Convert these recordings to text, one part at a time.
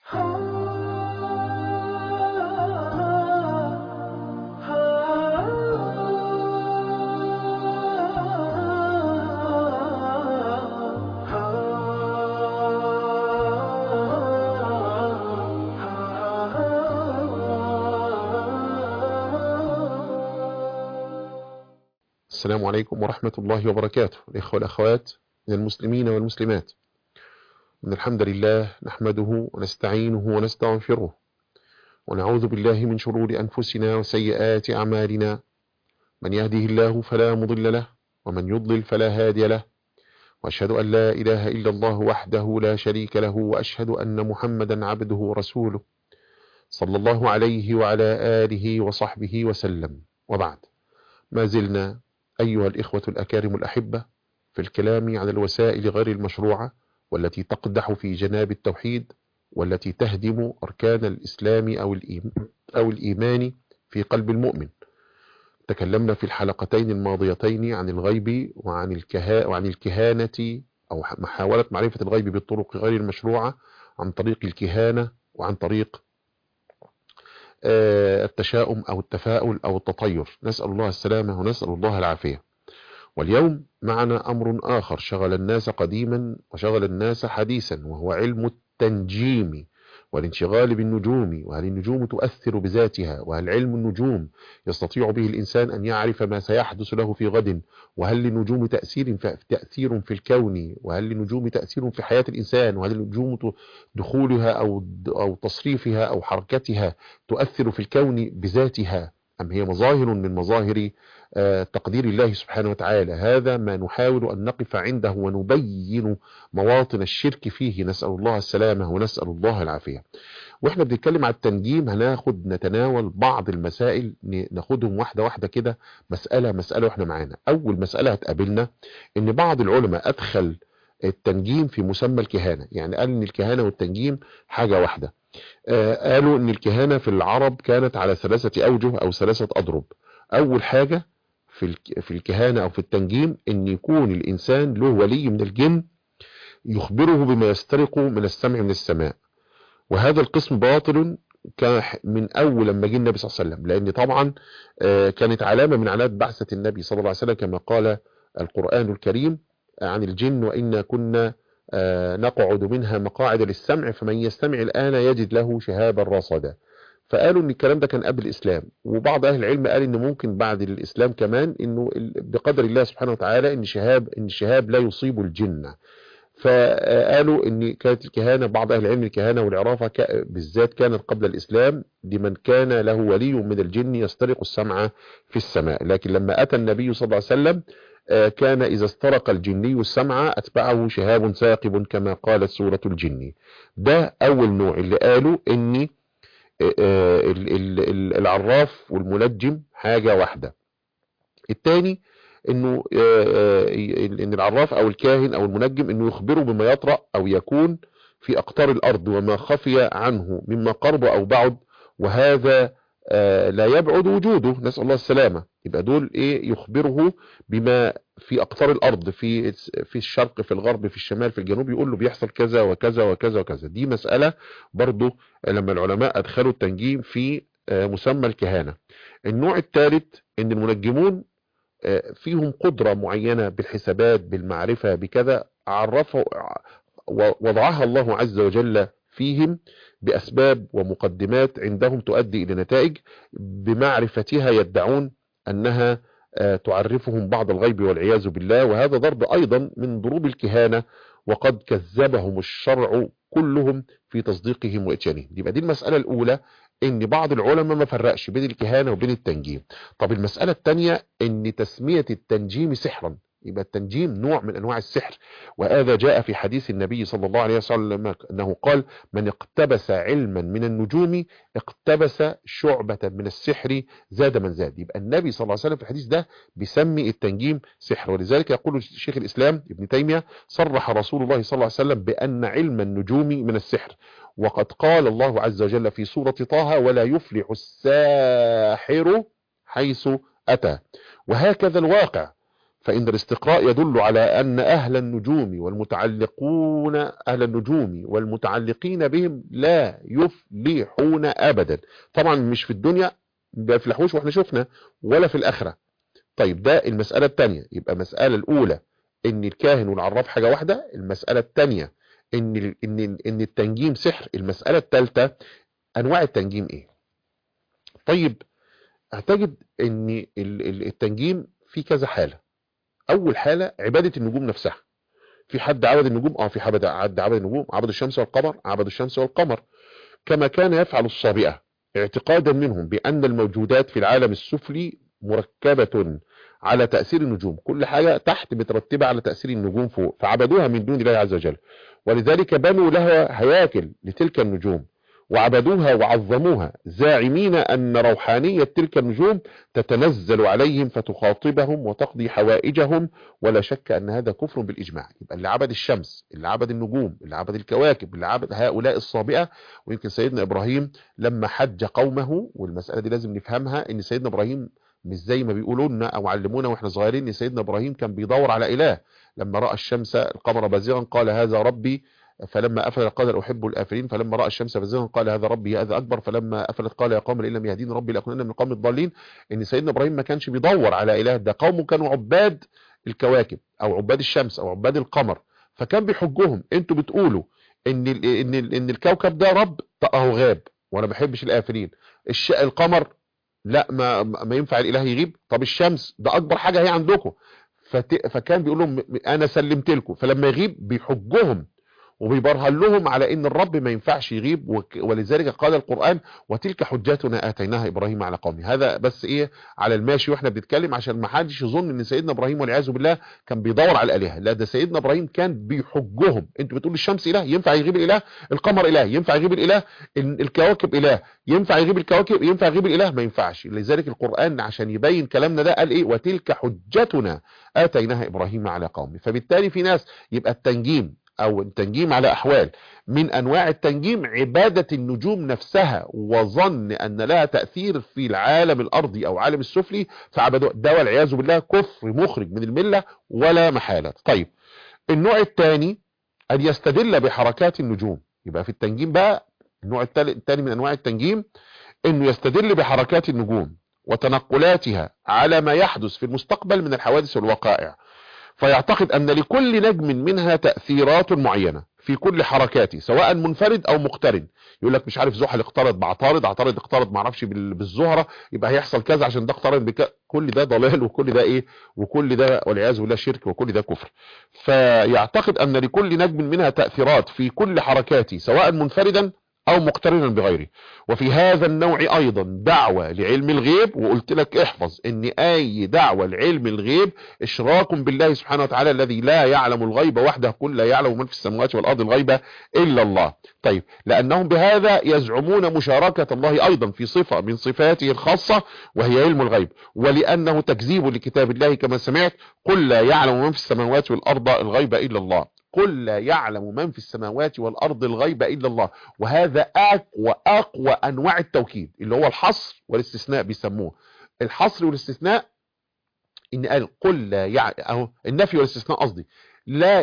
السلام عليكم ورحمة الله وبركاته. الإخوة والأخوات من المسلمين والمسلمات، إن الحمد لله نحمده ونستعينه ونستغفره ونعوذ بالله من شرور أنفسنا وسيئات أعمالنا. من يهده الله فلا مضل له ومن يضلل فلا هادي له، وأشهد أن لا إله إلا الله وحده لا شريك له، وأشهد أن محمدا عبده ورسوله صلى الله عليه وعلى آله وصحبه وسلم. وبعد، ما زلنا أيها الإخوة الأكارم الأحبة في الكلام عن الوسائل غير المشروعة والتي تقدح في جناب التوحيد والتي تهدم أركان الإسلام أو الإيمان في قلب المؤمن. تكلمنا في الحلقتين الماضيتين عن الغيب وعن الكهانة أو محاولة معرفة الغيب بالطرق غير المشروعة عن طريق الكهانة وعن طريق التشاؤم أو التفاؤل أو التطير. نسأل الله السلامة ونسأل الله العافية. واليوم معنا أمر آخر شغل الناس قديما وشغل الناس حديثا، وهو علم التنجيم والانشغال بالنجوم، وهل النجوم تؤثر بذاتها، وهل علم النجوم يستطيع به الإنسان أن يعرف ما سيحدث له في غد، وهل للنجوم تأثير في الكون، وهل للنجوم تأثير في حياة الإنسان، وهل النجوم دخولها أو تصريفها أو حركتها تؤثر في الكون بذاتها، أم هي مظاهر من مظاهر تقدير الله سبحانه وتعالى. هذا ما نحاول أن نقف عنده ونبين مواطن الشرك فيه. نسأل الله السلامة ونسأل الله العافية. واحنا بنتكلم على التنجيم نتناول بعض المسائل، ناخدهم واحدة واحدة كده، مسألة واحنا معانا. أول مسألة هتقابلنا إن بعض العلماء أدخل التنجيم في مسمى الكهانة، يعني قال إن الكهانة والتنجيم حاجة واحدة. قالوا إن الكهانة في العرب كانت على 3 أوجه أو 3 أضرب. أول حاجة في الكهانة أو في التنجيم إن يكون الإنسان له ولي من الجن يخبره بما يسترق من السمع من السماء، وهذا القسم باطل كان من أول لما جه النبي صلى الله عليه وسلم، لأن طبعا كانت علامة من علامات بعثة النبي صلى الله عليه وسلم كما قال القرآن الكريم عن الجن: وإنا كنا نقعد منها مقاعد للسمع فمن يستمع الآن يجد له شهابا رصدا. فقالوا ان الكلام ده كان قبل الاسلام، وبعض اهل العلم قال ان ممكن بعد الاسلام كمان، انه بقدر الله سبحانه وتعالى ان الشهاب لا يصيب الجن. فقالوا ان كانت الكهانة، بعض اهل العلم الكهانة والعرافة بالذات كانت قبل الاسلام لمن كان له ولي من الجن يسترق السمع في السماء. لكن لما اتى النبي صلى الله عليه وسلم كان اذا استرق الجني السمع اتبعه شهاب ثاقب كما قالت سورة الجن. ده اول نوع اللي قالوا ان العراف والمنجم حاجة واحدة. الثاني انه ان العراف او الكاهن او المنجم انه يخبره بما يطرأ او يكون في اقطار الارض وما خفي عنه مما قرب او بعد، وهذا لا يبعد وجوده، نسأل الله السلامة. يبقى دول يخبره بما في اقطار الارض، في الشرق، في الغرب، في الشمال، في الجنوب، يقول له بيحصل كذا وكذا وكذا وكذا. دي مسألة برضو لما العلماء ادخلوا التنجيم في مسمى الكهانة. النوع الثالث ان المنجمون فيهم قدرة معينة بالحسابات، بالمعرفة، بكذا، وضعها الله عز وجل فيهم بأسباب ومقدمات عندهم تؤدي إلى نتائج بمعرفتها يدعون أنها تعرفهم بعض الغيب والعياذ بالله، وهذا ضرب أيضا من ضروب الكهانة، وقد كذبهم الشرع كلهم في تصديقهم وإتيانهم. يبقى دي المسألة الأولى، ان بعض العلماء ما فرقش بين الكهانة وبين التنجيم. طب المسألة الثانية ان تسمية التنجيم سحرا، يبقى التنجيم نوع من انواع السحر، وهذا جاء في حديث النبي صلى الله عليه وسلم انه قال: من اقتبس علما من النجوم اقتبس شعبة من السحر زاد من زاد. يبقى النبي صلى الله عليه وسلم في الحديث ده بيسمي التنجيم سحر. ولذلك يقول شيخ الاسلام ابن تيمية: صرح رسول الله صلى الله عليه وسلم بان علم النجوم من السحر، وقد قال الله عز وجل في سورة طه: ولا يفلح الساحر حيث أتى. وهكذا الواقع، فإن الاستقراء يدل على أن أهل النجوم والمتعلقين بهم لا يفلحون أبدا. طبعا مش في الدنيا ما بيفلحوش واحنا شفنا، ولا في الآخرة. طيب ده المسألة الثانية. يبقى المسألة الأولى إن الكاهن والعراف حاجة واحدة. المسألة الثانية إن التنجيم سحر. المسألة الثالثة أنواع التنجيم إيه؟ طيب هتجد إن التنجيم في كذا حالة. أول حالة عبادة النجوم نفسها. في حد عبد النجوم؟ في حد عبد النجوم، عبد الشمس والقمر، عبد الشمس والقمر كما كان يفعل الصابئة، اعتقادا منهم بأن الموجودات في العالم السفلي مركبة على تأثير النجوم، كل حاجة تحت مترتبة على تأثير النجوم فوق، فعبدوها من دون الله عز وجل، ولذلك بنوا لها هياكل لتلك النجوم وعبدوها وعظموها، زاعمين أن روحانية تلك النجوم تتنزل عليهم فتخاطبهم وتقضي حوائجهم، ولا شك أن هذا كفر بالإجماع. يبقى اللي عبد الشمس، اللي عبد النجوم، اللي عبد الكواكب، اللي عبد هؤلاء الصابئة. ويمكن سيدنا إبراهيم لما حج قومه، والمسألة دي لازم نفهمها، ان سيدنا إبراهيم مش زي ما بيقولوا لنا او علمونا واحنا صغيرين ان سيدنا إبراهيم كان بيدور على إله. لما رأى الشمس القمر بازغا قال هذا ربي، فلما أفل قال أحب الآفلين، فلما رأى الشمس بازغا قال هذا ربي هذا أكبر، فلما أفلت قال يا قوم إن لم يهديني ربي لأكونن من القوم الضالين. ان سيدنا إبراهيم ما كانش بيدور على إله، ده قومه كانوا عباد الكواكب او عباد الشمس او عباد القمر، فكان بيحجهم انتوا بتقولوا ان الكوكب ده رب، اهو غاب وانا ما بحبش الآفلين. القمر لا ما ينفع الاله يغيب. طب الشمس ده اكبر حاجة هي عندكم، فكان بيقول لهم انا سلمت لكم، فلما يغيب بيحجهم وبيبرهن لهم على ان الرب ما ينفعش يغيب. ولذلك قال القرآن وتلك حجتنا اتيناها ابراهيم على قومه. هذا بس ايه على الماشي واحنا بنتكلم، عشان ما حدش يظن ان سيدنا ابراهيم والعياذ بالله كان بيدور على الالهه، لا ده سيدنا ابراهيم كان بيحجهم. انتوا بتقولوا الشمس اله ينفع يغيب الاله، القمر اله ينفع يغيب الاله، الكواكب اله ينفع يغيب الكواكب، ينفع يغيب الاله، ما ينفعش. لذلك القرآن عشان يبين كلامنا ده قال ايه وتلك حجتنا اتيناها ابراهيم على قومه. فبالتالي في ناس يبقى التنجيم او التنجيم على احوال. من انواع التنجيم عبادة النجوم نفسها وظن ان لها تأثير في العالم الارضي او عالم السفلي فعبدوا، ده والعياذ بالله كفر مخرج من الملة ولا محالة. طيب النوع الثاني ان يستدل بحركات النجوم. يبقى في التنجيم بقى النوع الثاني من انواع التنجيم انه يستدل بحركات النجوم وتنقلاتها على ما يحدث في المستقبل من الحوادث والوقائع، فيعتقد أن لكل نجم منها تأثيرات معينة في كل حركاته سواء منفرد أو مقترن. يقول لك مش عارف زحل اقترض بعطارد، عطارد اقترض معرفش بالزهرة، يبقى هيحصل كذا عشان ده اقترن كل ده ضلال، وكل ده ايه، وكل ده والعياذ بالله شرك، وكل ده كفر. فيعتقد أن لكل نجم منها تأثيرات في كل حركاته سواء منفردا او مقترنا بغيره. وفي هذا النوع ايضا دعوة لعلم الغيب، وقلت لك احفظ ان اي دعوة لعلم الغيب اشراك بالله سبحانه وتعالى الذي لا يعلم الغيب وحده، قل لا يعلم من في السماوات والارض الغيب الا الله. طيب لانهم بهذا يزعمون مشاركة الله ايضا في صفة من صفاته الخاصة وهي علم الغيب، ولانه تكذيب لكتاب الله كما سمعت قل لا يعلم من في السماوات والارض الغيب الا الله. قل لا يعلم من في السماوات والأرض الغيب إلا الله. وهذا أقوى أنواع التوكيد اللي هو الحصر والاستثناء بيسموه. الحصر والاستثناء إن قل لا يعلم، أهو النفي والاستثناء قصدي، لا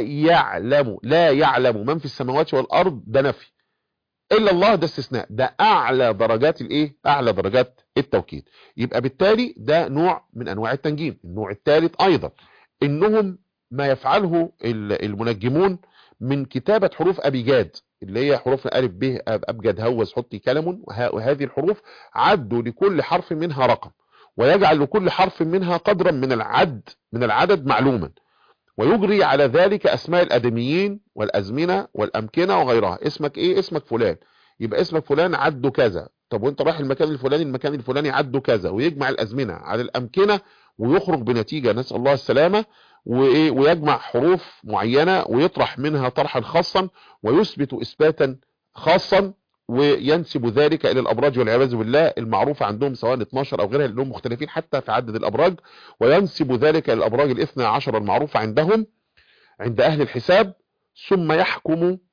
يعلم من في السماوات والأرض ده نفي، إلا الله ده استثناء، ده أعلى درجات الإيه؟ أعلى درجات التوكيد. يبقى بالتالي ده نوع من أنواع التنجيم. النوع الثالث أيضا إنهم ما يفعله المنجمون من كتابة حروف أبيجاد اللي هي حروف ألف ب أبجد هوز حطي كلم، وهذه الحروف عدوا لكل حرف منها رقم، ويجعل لكل حرف منها قدرا من العدد معلوما، ويجري على ذلك أسماء الآدميين والأزمنة والأمكنة وغيرها. اسمك إيه؟ اسمك فلان، يبقى اسمك فلان عدوا كذا. طب وانت رايح المكان الفلاني، المكان الفلاني عدوا كذا، ويجمع الأزمنة على الأمكنة ويخرج بنتيجة نسأل الله السلامة، ويجمع حروف معينة ويطرح منها طرحا خاصا ويثبت إثباتا خاصا، وينسب ذلك إلى الأبراج والعياذ بالله المعروفة عندهم سواء 12 أو غيرها لأنهم مختلفين حتى في عدد الأبراج، وينسب ذلك إلى الأبراج ال12 المعروفة عندهم عند أهل الحساب، ثم يحكم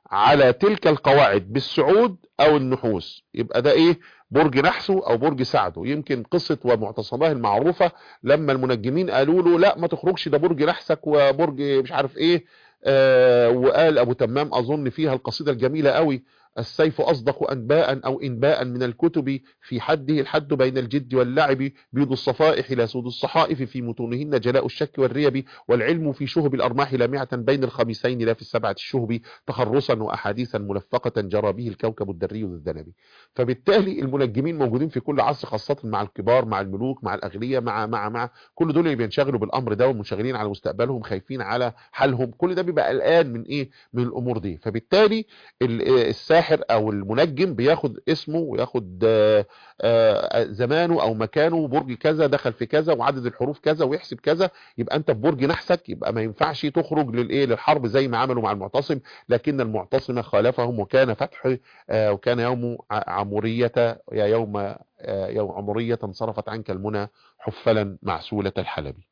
على تلك القواعد بالسعود او النحوس، يبقى ده ايه؟ برج نحسه او برج سعده. يمكن قصة ومعتصماه المعروفة لما المنجمين قالوا له لا ما تخرجش، ده برج نحسك وبرج مش عارف ايه، وقال ابو تمام اظن فيها القصيدة الجميلة قوي: السيف اصدق انباء او انباء من الكتب، في حده الحد بين الجد واللعب، بيض الصفائح لا سود الصحائف، في متونهن جلاء الشك والريب، والعلم في شهب الارماح لامعة بين الخميسين لا في السبعة الشهب، تخرصا واحاديثا ملفقة جرى به الكوكب الدري ذو الذنب. فبالتالي المنجمين موجودين في كل عصر، خاصة مع الكبار، مع الملوك، مع الاغنياء، مع كل دول اللي بينشغلوا بالامر ده ومنشغلين على مستقبلهم، خايفين على حالهم، كل ده بيبقى قلقان من ايه؟ من الامور دي. فبالتالي الساحر او المنجم بياخد اسمه وياخد زمانه او مكانه، برج كذا دخل في كذا وعدد الحروف كذا ويحسب كذا، يبقى انت في برج نحسك، يبقى ما ينفعش تخرج للايه؟ للحرب زي ما عملوا مع المعتصم. لكن المعتصم خالفهم، وكان فتح وكان يوم عمورية، يا يوم يوم عمورية انصرفت عنك المنى حفلا معسولة الحلبي.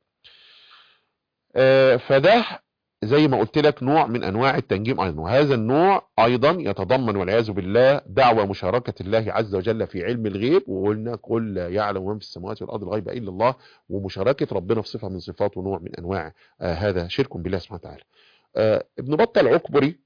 فده زي ما قلت لك نوع من انواع التنجيم ايضا، وهذا النوع ايضا يتضمن والعياذ بالله دعوى مشاركة الله عز وجل في علم الغيب، وقلنا قل لا يعلم من في السماوات والارض الغيب الا الله، ومشاركة ربنا في صفة من صفاته نوع من انواع هذا شرك بالله سبحانه وتعالى. ابن بطة العكبري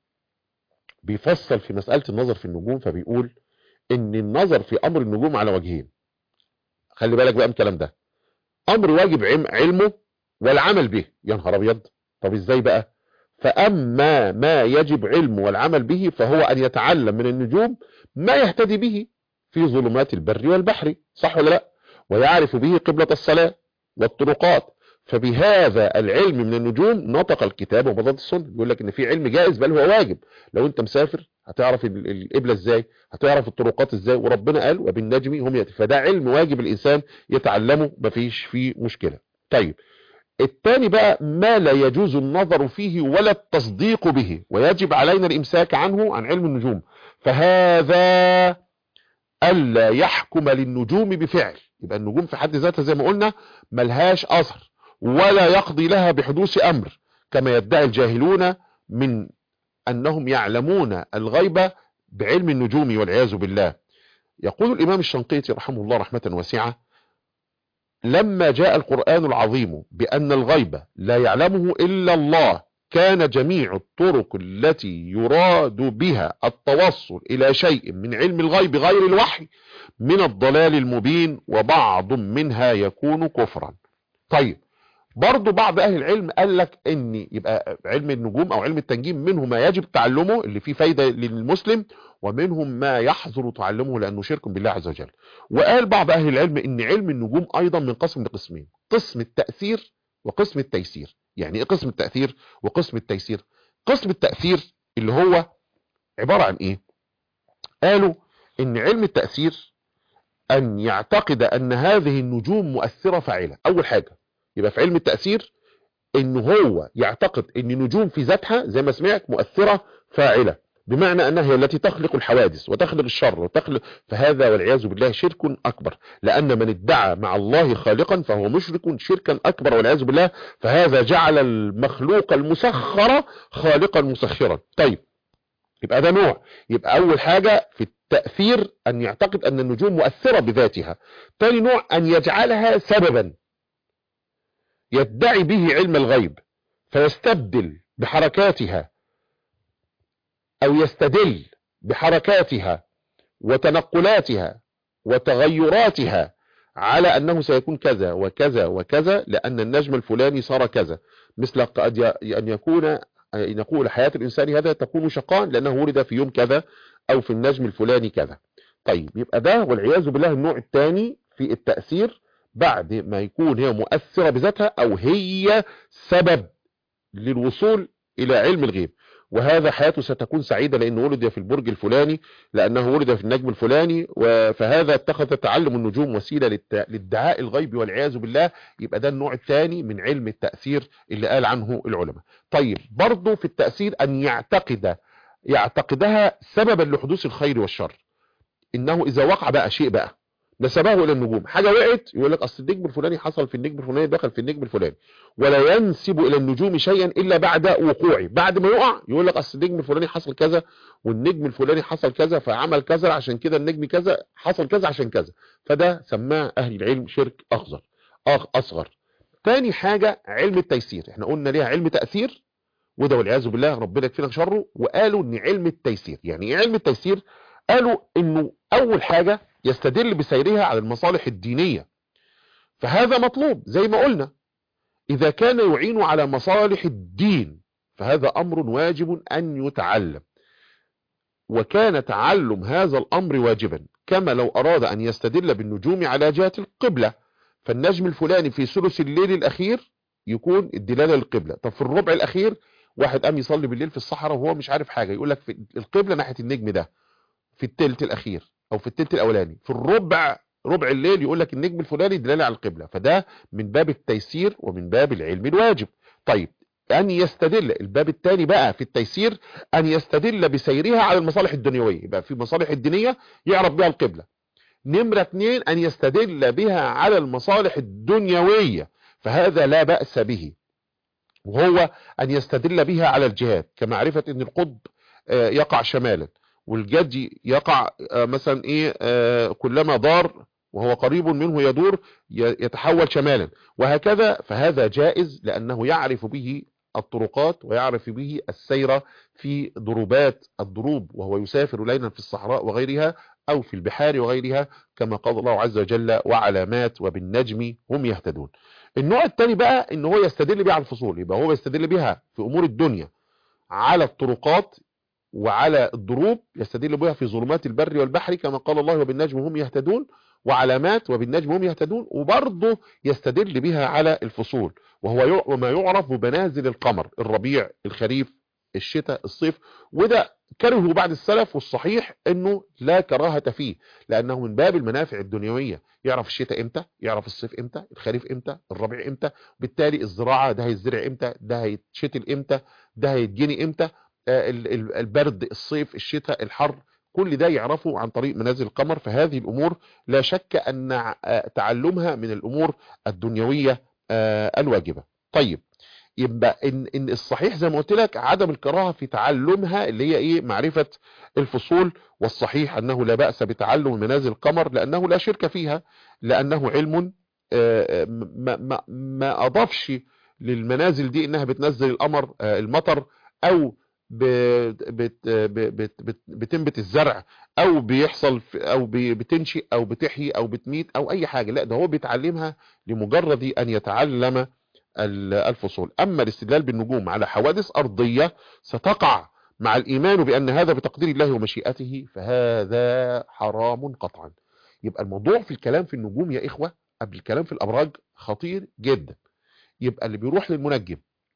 بيفصل في مسألة النظر في النجوم، فبيقول ان النظر في امر النجوم على وجهين. خلي بالك بقى من الكلام ده، امر واجب علمه والعمل به. يا نهار ابيض، طب ازاي بقى؟ فاما ما يجب علمه والعمل به فهو ان يتعلم من النجوم ما يهتدي به في ظلمات البر والبحر، صح ولا لا؟ ويعرف به قبلة الصلاة والطرقات. فبهذا العلم من النجوم نطق الكتاب ومضت السنة. بيقول لك ان في علم جائز بل هو واجب. لو انت مسافر هتعرف القبلة ازاي؟ هتعرف الطرقات ازاي؟ وربنا قال وبالنجم هم يهتدون. فده علم واجب الانسان يتعلمه، مفيش فيه مشكلة. طيب الثاني بقى ما لا يجوز النظر فيه ولا التصديق به، ويجب علينا الامساك عنه، عن علم النجوم. فهذا الا يحكم للنجوم بفعل. يبقى النجوم في حد ذاتها زي ما قلنا ملهاش اثر، ولا يقضي لها بحدوث امر، كما يدعي الجاهلون من انهم يعلمون الغيب بعلم النجوم والعياذ بالله. يقول الامام الشنقيطي رحمه الله رحمة واسعة: لما جاء القرآن العظيم بأن الغيب لا يعلمه إلا الله، كان جميع الطرق التي يراد بها التوصل إلى شيء من علم الغيب غير الوحي من الضلال المبين، وبعض منها يكون كفرا. طيب برضو بعض اهل العلم قال لك ان يبقى علم النجوم او علم التنجيم منه ما يجب تعلمه اللي فيه فايدة للمسلم، ومنهم ما يحظر تعلمه لانه شرك بالله عز وجل. وقال بعض اهل العلم ان علم النجوم ايضا منقسم لقسمين: قسم التأثير وقسم التيسير. يعني ايه قسم التأثير وقسم التيسير؟ قسم التأثير اللي هو عبارة عن ايه؟ قالوا ان علم التأثير ان يعتقد ان هذه النجوم مؤثرة فاعلة. اول حاجة يبقى في علم التأثير ان هو يعتقد ان النجوم في ذاتها زي ما سمعت مؤثرة فاعلة، بمعنى انها هي التي تخلق الحوادث وتخلق الشر وتخلق. فهذا والعياذ بالله شرك اكبر، لان من ادعى مع الله خالقا فهو مشرك شركا اكبر والعياذ بالله. فهذا جعل المخلوق المسخر خالقا مسخرا. طيب يبقى ده نوع. يبقى اول حاجة في التأثير ان يعتقد ان النجوم مؤثرة بذاتها. ثاني نوع ان يجعلها سببا يدعي به علم الغيب، فيستبدل بحركاتها او يستدل بحركاتها وتنقلاتها وتغيراتها على انه سيكون كذا وكذا وكذا، لان النجم الفلاني صار كذا. مثل قد ان يقول حياة الانسان هذا تكون شقاء لانه ولد في يوم كذا، او في النجم الفلاني كذا. طيب يبقى ده والعياذ بالله النوع الثاني في التأثير، بعد ما يكون هي مؤثرة بذاتها او هي سبب للوصول الى علم الغيب. وهذا حياته ستكون سعيدة لانه ولد في البرج الفلاني، لانه ولد في النجم الفلاني، فهذا اتخذ تعلم النجوم وسيلة لادعاء الغيب والعياذ بالله. يبقى ده النوع الثاني من علم التأثير اللي قال عنه العلماء. طيب برضو في التأثير ان يعتقدها سببا لحدوث الخير والشر، انه اذا وقع بقى شيء بقى نسبه الى النجوم. حاجه وقعت يقول لك اصل النجم الفلاني حصل في النجم الفلاني، دخل في النجم الفلاني، ولا ينسب الى النجوم شيئا الا بعد وقوعه. بعد ما يقع يقول لك اصل النجم الفلاني حصل كذا، والنجم الفلاني حصل كذا فعمل كذا، عشان كده النجم كذا حصل كذا عشان كذا. فده سماه اهل العلم شرك اصغر. تاني حاجه علم التيسير، احنا قلنا ليها علم تاثير، وده والعياذ بالله ربنا يكفينا شره. وقالوا ان علم التيسير يعني ايه علم التيسير؟ قالوا انه اول حاجه يستدل بسيرها على المصالح الدينيه، فهذا مطلوب زي ما قلنا. اذا كان يعين على مصالح الدين فهذا امر واجب ان يتعلم، وكان تعلم هذا الامر واجبا. كما لو اراد ان يستدل بالنجوم على جهة القبلة، فالنجم الفلاني في ثلث الليل الاخير يكون الدلالة للقبلة. طب في الربع الاخير واحد قام يصلي بالليل في الصحراء وهو مش عارف حاجة، يقول لك في القبلة ناحية النجم ده في التلت الاخير او في التلت الاولاني. في ربع الليل يقول لك النجم الفلاني دلاله على القبلة. فده من باب التيسير ومن باب العلم الواجب. طيب ان يستدل الباب الثاني بقى في التيسير، ان يستدل بسيرها على المصالح الدنيوية، يبقى في مصالح الدينية يعرف بها القبلة. نمرة 2 ان يستدل بها على المصالح الدنيوية، فهذا لا بأس به، وهو ان يستدل بها على الجهاد، كمعرفة ان القطب يقع شمالا، والجدي يقع مثلا ايه كلما دار وهو قريب منه يدور يتحول شمالا، وهكذا. فهذا جائز لانه يعرف به الطرقات ويعرف به السير في ضروبات الضروب، وهو يسافر ليلا في الصحراء وغيرها او في البحار وغيرها، كما قال الله عز وجل وعلامات وبالنجم هم يهتدون. النوع الثاني بقى ان هو يستدل بها على الفصول، يبقى هو يستدل بها في امور الدنيا على الطرقات وعلى الضروب، يستدل بها في ظلمات البر والبحر كما قال الله وبالنجم هم يهتدون، وعلامات وبالنجم هم يهتدون. وبرضه يستدل بها على الفصول، وهو وما يعرف بمنازل القمر، الربيع، الخريف، الشتاء، الصيف. وده كرهه بعد السلف، والصحيح انه لا كراهة فيه، لانه من باب المنافع الدنيوية. يعرف الشتاء امتى، يعرف الصيف امتى، الخريف امتى، الربيع امتى، بالتالي الزراعة ده هيزرع امتى، ده هيتشتل امتى، ده هيتجني امتى، البرد، الصيف، الشتاء، الحر، كل ده يعرفه عن طريق منازل القمر. فهذه الأمور لا شك أن تعلمها من الأمور الدنيوية الواجبة. طيب يبقى إن الصحيح زي ما قلت لك عدم الكراهة في تعلمها اللي هي إيه، معرفة الفصول. والصحيح أنه لا بأس بتعلم منازل القمر لأنه لا شرك فيها، لأنه علم ما أضافش للمنازل دي إنها بتنزل المطر، أو بتنبت الزرع، او بيحصل او بتنشئ او بتحيي او بتميت او اي حاجة. لا، ده هو بيتعلمها لمجرد ان يتعلم الفصول. اما الاستدلال بالنجوم على حوادث ارضية ستقع مع الايمان بان هذا بتقدير الله ومشيئته، فهذا حرام قطعا. يبقى الموضوع في الكلام في النجوم يا اخوة قبل الكلام في الابراج خطير جدا. يبقى اللي بيروح للمنجم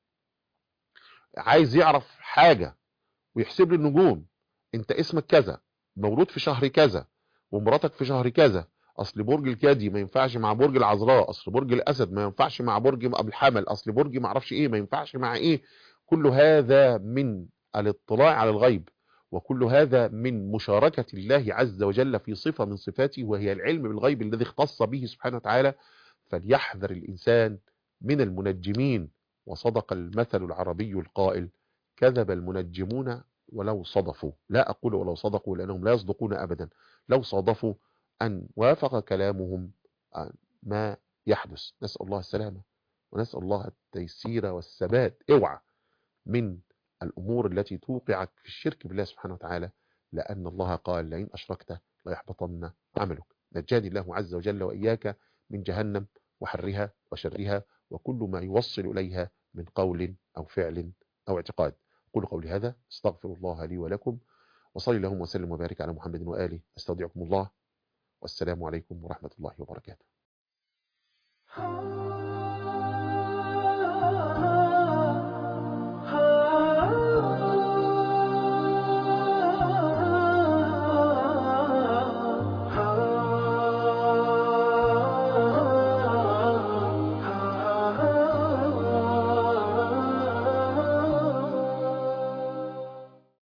عايز يعرف حاجة ويحسب لي النجوم، انت اسمك كذا، مولود في شهر كذا، ومراتك في شهر كذا، اصل برج الجدي ما ينفعش مع برج العذراء، اصل برج الاسد ما ينفعش مع برج ابو الحمل، اصل برج ما اعرفش ايه ما ينفعش مع ايه. كل هذا من الاطلاع على الغيب، وكل هذا من مشاركة الله عز وجل في صفة من صفاته، وهي العلم بالغيب الذي اختص به سبحانه وتعالى. فليحذر الإنسان من المنجمين. وصدق المثل العربي القائل: كذب المنجمون ولو صدفوا. لا أقول ولو صدقوا لأنهم لا يصدقون أبدا، لو صادفوا أن وافق كلامهم ما يحدث. نسأل الله السلامة ونسأل الله التيسير والثبات. اوعى من الأمور التي توقعك في الشرك بالله سبحانه وتعالى، لأن الله قال: لئن أشركت ليحبطن عملك. نجاني الله عز وجل وإياك من جهنم وحرها وشرها وكل ما يوصل إليها من قول أو فعل أو اعتقاد. قولوا قولي هذا، استغفر الله لي ولكم، وصلي اللهم وسلم وبارك على محمد وآله. استودعكم الله، والسلام عليكم ورحمة الله وبركاته.